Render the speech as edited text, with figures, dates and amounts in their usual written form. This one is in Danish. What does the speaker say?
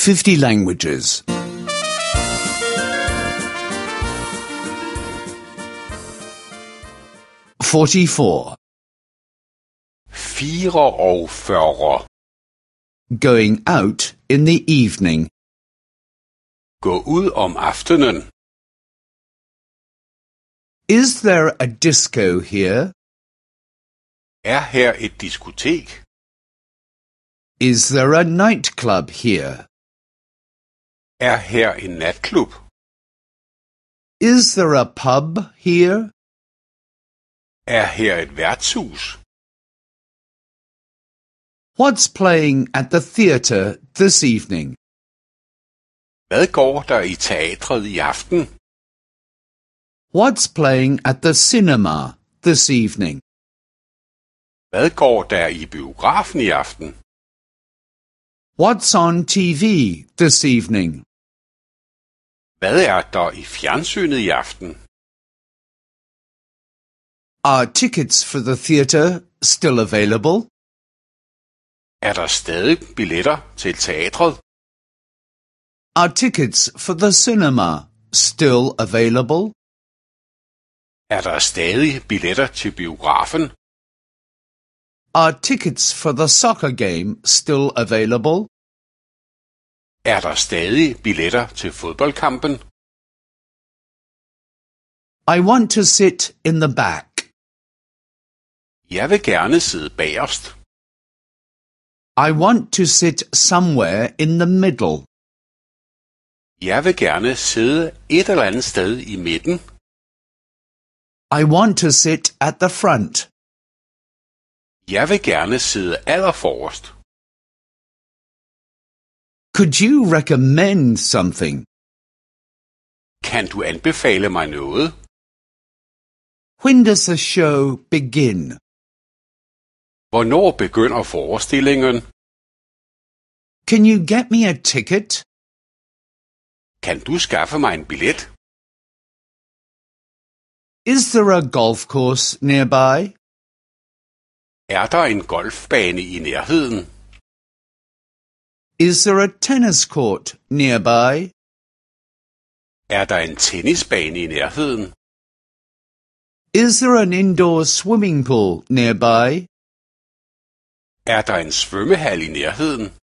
50 languages. 44. 44. Going out in the evening. Gå ud om aftenen. Is there a disco here? Er her et diskotek? Is there a nightclub here? Er her en natklub? Is there a pub here? Er her et værtshus? What's playing at the theatre this evening? Hvad går der i teatret i aften? What's playing at the cinema this evening? Hvad går der i biografen i aften? What's on TV this evening? Hvad er der i fjernsynet i aften? Are tickets for the theatre still available? Er der stadig billetter til teatret? Are tickets for the cinema still available? Er der stadig billetter til biografen? Are tickets for the soccer game still available? Er der stadig billetter til fodboldkampen? I want to sit in the back. Jeg vil gerne sidde bagerst. I want to sit somewhere in the middle. Jeg vil gerne sidde et eller andet sted i midten. I want to sit at the front. Jeg vil gerne sidde allerforrest. Could you recommend something? Kan du anbefale mig noget? When does the show begin? Hvornår begynder forestillingen? Can you get me a ticket? Kan du skaffe mig en billet? Is there a golf course nearby? Er der en golfbane i nærheden? Is there a tennis court nearby? Er der en tennisbane i nærheden? Is there an indoor swimming pool nearby? Er der en svømmehal i nærheden?